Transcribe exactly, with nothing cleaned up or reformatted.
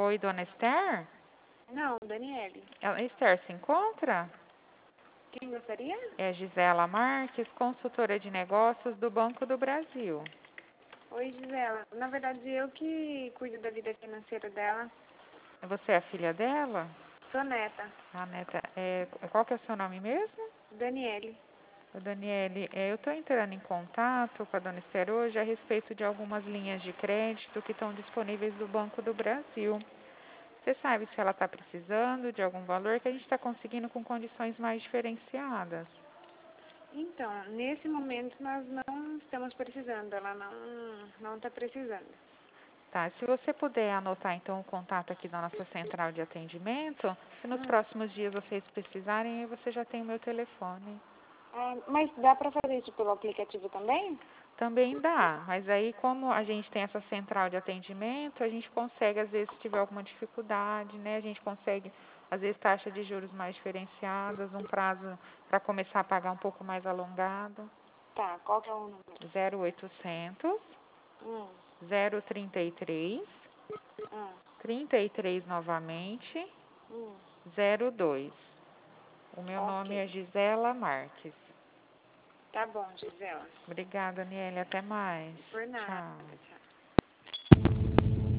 Oi, dona Esther? Não, Daniele. Ela- Esther, se encontra? Quem gostaria? É Gisela Marques, consultora de negócios do Banco do Brasil. Oi, Gisela. Na verdade, eu que cuido da vida financeira dela. Você é a filha dela? Sou neta. A neta, é, qual que é o seu nome mesmo? Daniele. Ô, Daniele, é, eu estou entrando em contato com a dona Esther hoje a respeito de algumas linhas de crédito que estão disponíveis do Banco do Brasil. Você sabe se ela está precisando de algum valor que a gente está conseguindo com condições mais diferenciadas? Então, nesse momento nós não estamos precisando. Ela não não está precisando. Tá, se você puder anotar então o contato aqui da nossa central de atendimento, se nos Hum. próximos dias vocês precisarem, aí você já tem o meu telefone. Ah, mas dá para fazer isso pelo aplicativo também? Também dá, mas aí como a gente tem essa central de atendimento, a gente consegue, às vezes, se tiver alguma dificuldade, né? A gente consegue, às vezes, taxa de juros mais diferenciadas, um prazo para começar a pagar um pouco mais alongado. Tá, qual que é o número? zero oitocentos, Hum, zero trinta e três, hum, trinta e três novamente, hum. zero dois. O meu Ok. nome é Gisela Marques. Tá bom, Gisela. Obrigada, Aniele. Até mais. Por nada. Tchau. Tchau.